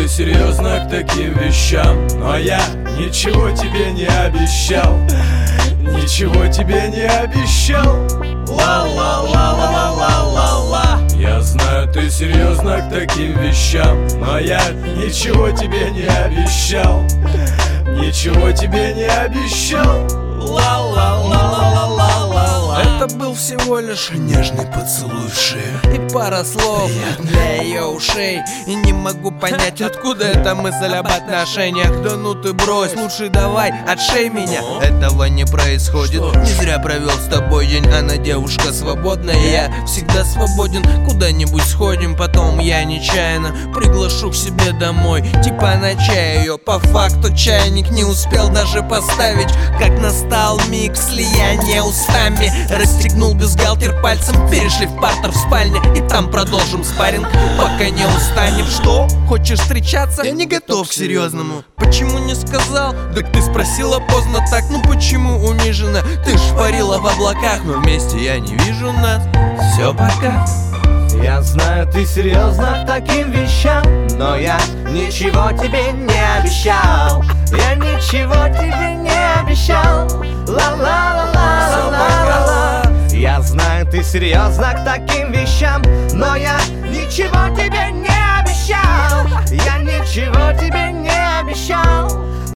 ты серьезно к таким вещам, но я ничего тебе не обещал. Ничего тебе не обещал. Ла-ла-ла-ла-ла-ла-ла-ла. Я знаю, ты серьезно к таким вещам, но я ничего тебе не обещал. Ничего тебе не обещал. Ла-ла-ла-ла-ла-ла-ла. Это был всего лишь нежный поцелуй в шею и пара слов для ее ушей. И не могу понять, откуда эта мысль об отношениях. Да ну ты брось, лучше давай отшей меня. Этого не происходит, не зря провел с тобой день. Она девушка свободная, я всегда свободен. Куда-нибудь сходим, потом я нечаянно приглашу к себе домой, типа на чай. Ее по факту чайник не успел даже поставить, как настал миг слияния устами. Расстегнул бюстгальтер пальцем, перешли в партер в спальне, и там продолжим спарринг, пока не устанем. Что? Хочешь встречаться? Я не готов к серьезному. Почему не сказал? Так ты спросила поздно так. Ну почему унижена? Ты ж парила в облаках, но вместе я не вижу нас. Все, пока. Я знаю, ты серьезно к таким вещам, но я ничего тебе не обещал. Я ничего тебе не обещал. Ла-ла-ла-ла-ла-ла-ла. Я знаю, ты серьезно к таким вещам, но я ничего тебе не обещал. Я ничего тебе не обещал.